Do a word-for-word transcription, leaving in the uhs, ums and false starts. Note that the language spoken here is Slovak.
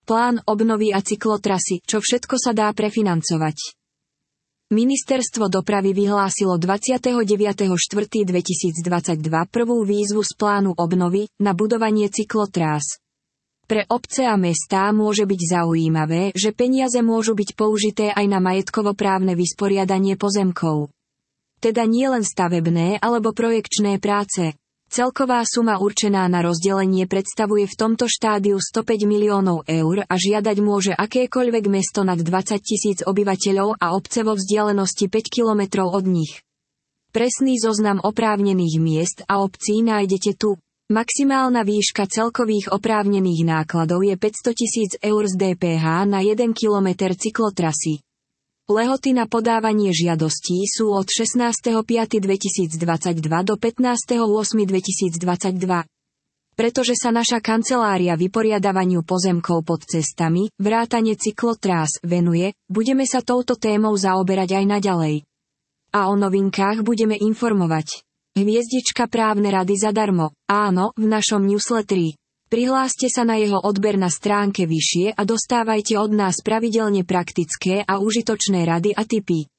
plán obnovy a cyklotrasy, čo všetko sa dá prefinancovať. Ministerstvo dopravy vyhlásilo dvadsiateho deviateho štvrtého dvetisícdvadsaťdva prvú výzvu z plánu obnovy na budovanie cyklotrás. Pre obce a mestá môže byť zaujímavé, že peniaze môžu byť použité aj na majetkovo-právne vysporiadanie pozemkov. Teda nie len stavebné alebo projekčné práce. Celková suma určená na rozdelenie predstavuje v tomto štádiu stopäť miliónov eur a žiadať môže akékoľvek mesto nad dvadsať tisíc obyvateľov a obce vo vzdialenosti päť kilometrov od nich. Presný zoznam oprávnených miest a obcí nájdete tu. Maximálna výška celkových oprávnených nákladov je päťsto tisíc eur z dé pé há na jeden kilometer cyklotrasy. Lehoty na podávanie žiadostí sú od šestnásteho piateho dvetisícdvadsaťdva do pätnásteho ôsmeho dvetisícdvadsaťdva. Pretože sa naša kancelária vyporiadavaniu pozemkov pod cestami, vrátane cyklotrás, venuje, budeme sa touto témou zaoberať aj naďalej. A o novinkách budeme informovať. Hviezdička právne rady zadarmo. Áno, v našom newsletteri. Prihláste sa na jeho odber na stránke vyššie a dostávajte od nás pravidelne praktické a užitočné rady a tipy.